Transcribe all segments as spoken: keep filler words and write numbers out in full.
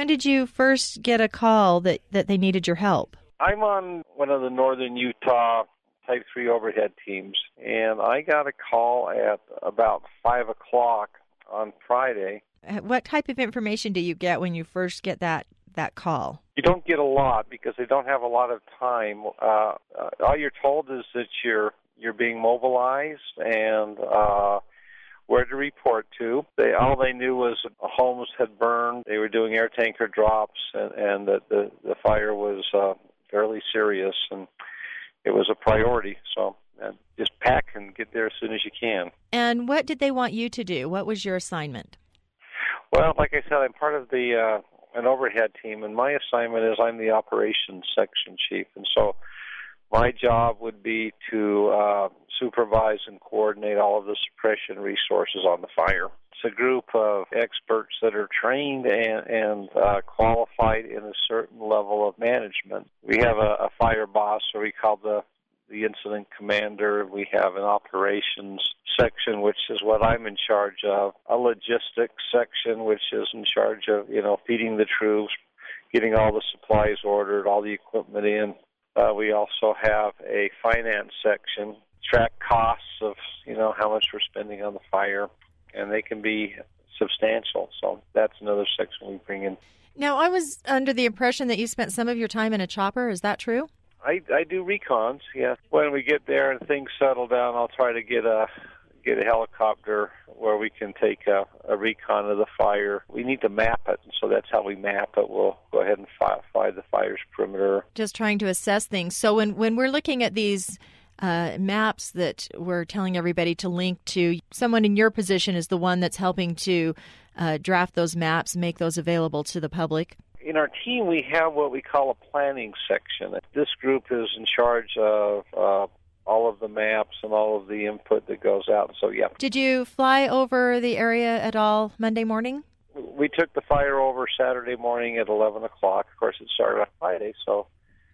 When did you first get a call that, that they needed your help? I'm on one of the northern Utah Type three overhead teams, and I got a call at about five o'clock on Friday. What type of information do you get when you first get that, that call? You don't get a lot because they don't have a lot of time. Uh, uh, all you're told is that you're you're being mobilized and uh, where to report to. They all they knew was homes had burned. They were doing air tanker drops, and, and that the the fire was uh, fairly serious, and it was a priority. So uh, just pack and get there as soon as you can. And what did they want you to do? What was your assignment? Well, like I said, I'm part of the uh, an overhead team, and my assignment is I'm the operations section chief, and so my job would be to uh, supervise and coordinate all of the suppression resources on the fire. It's a group of experts that are trained and, and uh, qualified in a certain level of management. We have a, a fire boss, or we call the the incident commander. We have an operations section, which is what I'm in charge of, a logistics section, which is in charge of, you know, feeding the troops, getting all the supplies ordered, all the equipment in. Uh, we also have a finance section, track costs of, you know, how much we're spending on the fire, and they can be substantial. So that's another section we bring in. Now, I was under the impression that you spent some of your time in a chopper. Is that true? I, I do recons, yeah. When we get there and things settle down, I'll try to get a get a helicopter where we can take a, a recon of the fire. We need to map it, and so that's how we map it. We'll go ahead and fly, fly the fire's perimeter. Just trying to assess things. So when, when we're looking at these uh, maps that we're telling everybody to link to, someone in your position is the one that's helping to uh, draft those maps, make those available to the public? In our team, we have what we call a planning section. This group is in charge of uh, all of the maps and all of the input that goes out. So, yeah. Did you fly over the area at all Monday morning? We took the fire over Saturday morning at eleven o'clock. Of course, it started on Friday, so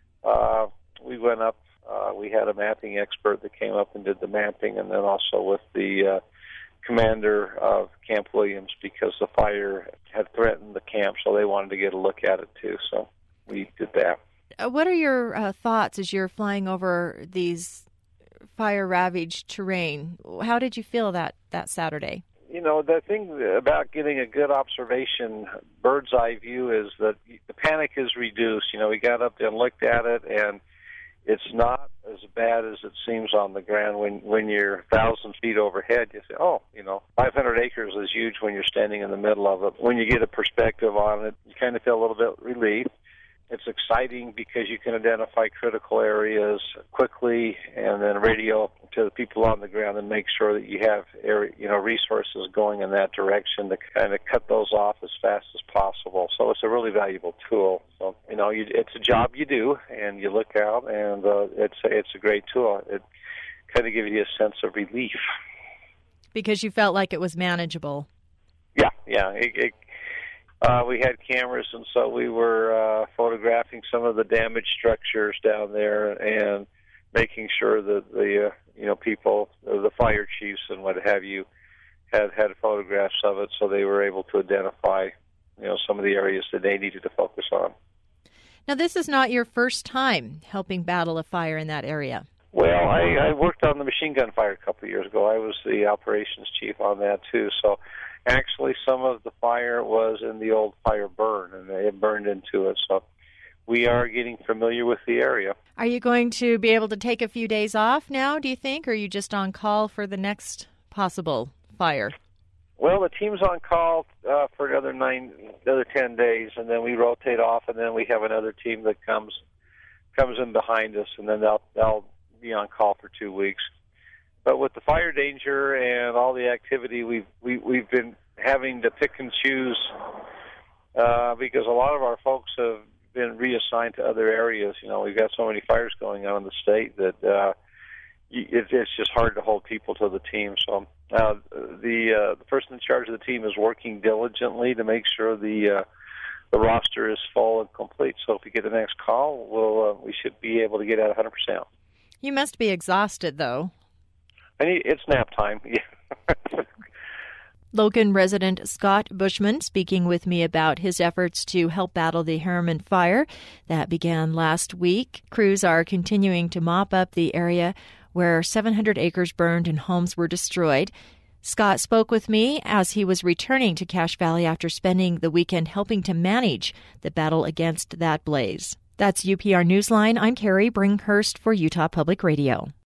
uh, we went up. Uh, we had a mapping expert that came up and did the mapping, and then also with the uh, commander of Camp Williams, because the fire had threatened the camp, so they wanted to get a look at it too, so we did that. Uh, what are your uh, thoughts as you're flying over these fire-ravaged terrain? How did you feel that, that Saturday? You know, the thing about getting a good observation, bird's eye view, is that the panic is reduced. You know, we got up there and looked at it, and it's not as bad as it seems on the ground. When when you're a thousand feet overhead, you say, oh, you know, five hundred acres is huge when you're standing in the middle of it. When you get a perspective on it, you kind of feel a little bit relieved. It's exciting because you can identify critical areas quickly and then radio to the people on the ground and make sure that you have area, you know, resources going in that direction to kind of cut those off as fast as possible. So it's a really valuable tool. So, you know, you, it's a job you do, and you look out, and uh, it's, it's a great tool. It kind of gives you a sense of relief. Because you felt like it was manageable. Yeah, yeah. It, it, Uh, we had cameras, and so we were uh, photographing some of the damaged structures down there and making sure that the uh, you know people, the fire chiefs and what have you, had had photographs of it, so they were able to identify you know some of the areas that they needed to focus on. Now, this is not your first time helping battle a fire in that area. Well, I, I worked on the machine gun fire a couple of years ago. I was the operations chief on that too, so. Actually, some of the fire was in the old fire burn, and they had burned into it. So we are getting familiar with the area. Are you going to be able to take a few days off now, do you think, or are you just on call for the next possible fire? Well, the team's on call uh, for another nine, another ten days, and then we rotate off, and then we have another team that comes comes in behind us, and then they'll they'll be on call for two weeks. But with the fire danger and all the activity, we've we, we've been having to pick and choose uh, because a lot of our folks have been reassigned to other areas. You know, we've got so many fires going on in the state that uh, it, it's just hard to hold people to the team. So uh, the uh, the person in charge of the team is working diligently to make sure the uh, the roster is full and complete. So if we get the next call, we'll uh, we should be able to get at one hundred percent. You must be exhausted, though. I need, it's nap time. Yeah. Logan resident Scott Bushman speaking with me about his efforts to help battle the Harriman fire that began last week. Crews are continuing to mop up the area where seven hundred acres burned and homes were destroyed. Scott spoke with me as he was returning to Cache Valley after spending the weekend helping to manage the battle against that blaze. That's U P R Newsline. I'm Carrie Brinkhurst for Utah Public Radio.